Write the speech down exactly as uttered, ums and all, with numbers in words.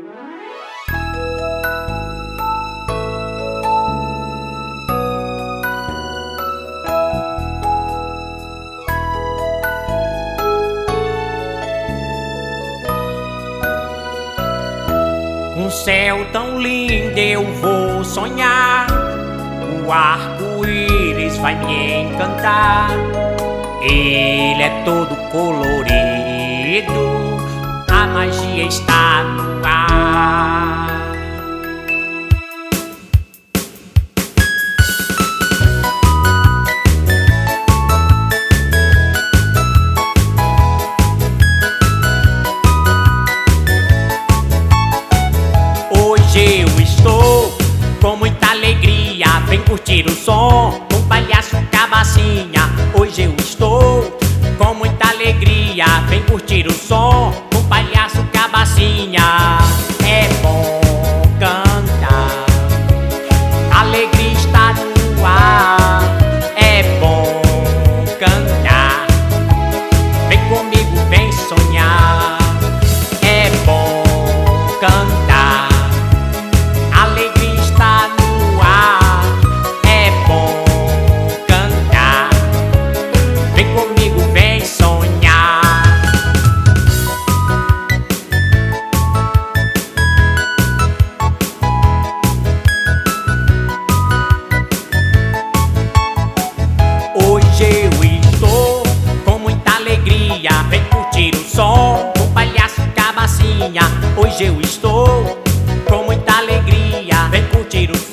Um céu tão lindo eu vou sonhar, o arco-íris vai me encantar. Ele é todo colorido, a magia está no ar. Hoje eu estou com muita alegria, vem curtir o som com o palhaço Cabacinha. Hoje eu estou com muita alegria, vem curtir o som com o palhaço Cabacinha. É bom cantar, a alegria está no ar. É bom cantar, vem comigo, vem sonhar. É bom cantar, a alegria está no ar. É bom cantar, vem comigo, vem sonhar. Hoje eu estou com muita alegria, vem curtir o som com o palhaço Cabacinha. Hoje eu estou com muita alegria, vem curtir o